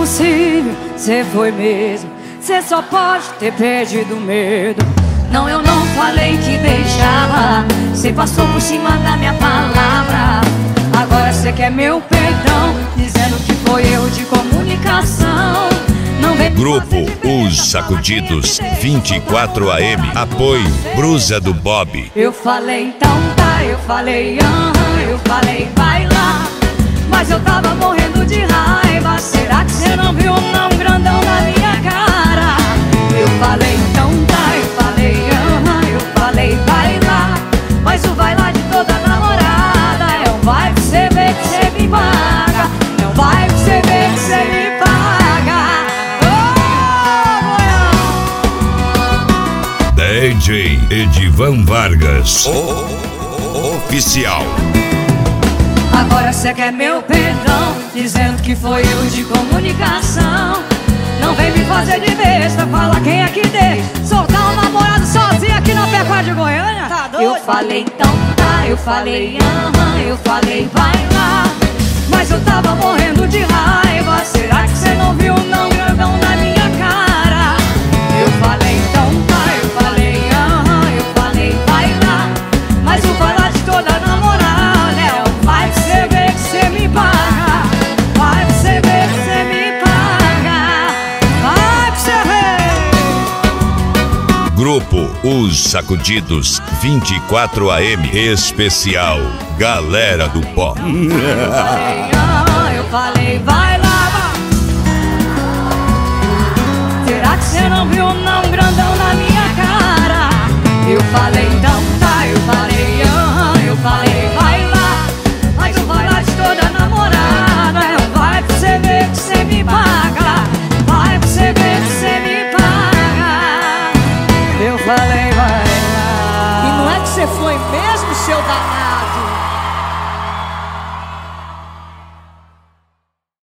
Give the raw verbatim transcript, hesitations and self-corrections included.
impossível, cê foi mesmo. Cê só pode ter perdido medo. Não, eu não falei que deixava, cê passou por cima da minha palavra. Agora cê quer meu perdão, dizendo que foi erro de comunicação. Não vem Grupo Os Sacudidos vinte e quatro A M. Apoio Brusa do Bob. Eu falei então tá, eu falei aham, eu falei vai lá, mas eu tava morrendo de raiva. Será que cê não viu não grandão na minha cara? Eu falei então tá, eu falei aham, eu falei vai lá, mas o vai lá de toda namorada é um vai que cê vê que cê me paga, é um vai que cê vê que cê me paga. Oh, D J Edivan Vargas, o oficial. Agora cê quer meu perdão, dizendo que foi erro de comunicação. Não vem me fazer de besta, fala quem é que deixa soltar um namorado sozinho aqui na Pecuária de Goiânia? Tá doido? Eu falei então tá, eu falei aham, eu falei vai lá, mas eu tava morrendo de raiva. Será que cê não viu não grandão na minha cara? Eu falei então tá, eu falei aham, eu falei vai lá, mas o vai lá de toda namorada é o vai que cê vê que cê me paga, vai que cê vê que cê me paga, vai que cê vê. Grupo Os Sacudidos vinte e quatro A M. Especial Galera do Pop. Eu falei aham, eu falei vai lá, vai. Será que cê não viu não grandão na minha cara? Eu falei então tá, eu falei aham, eu falei vai lá, mas o vai lá de toda namorada é o vai que cê vê que cê me paga, vai que cê vê que cê me paga. Eu falei vai lá. E não é que você foi mesmo, seu danado?